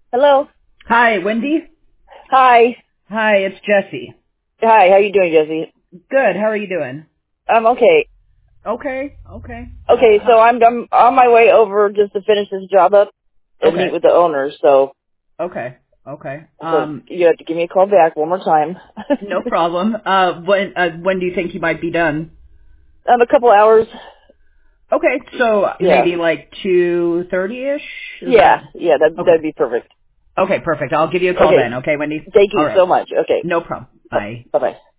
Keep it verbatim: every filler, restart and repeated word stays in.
Hello. Hi, Wendy. Hi. Hi, it's Jesse. Hi. How you doing, Jesse? Good. How are you doing? I'm okay. Okay. Okay. Okay, Uh, so I'm I'm on my way over just to finish this job up and okay. meet with the owners. So Okay. Okay. so Um, you have to give me a call back one more time. no problem. Uh, when uh, when do you think you might be done? um, a couple hours. Okay, so Yeah. maybe like two thirty ish. Is Yeah. that Yeah. That okay? that'd be perfect. Okay, perfect. I'll give you a call Okay. then. Okay, Wendy. Thank All you right. so much. Okay. No problem. Bye. Bye bye.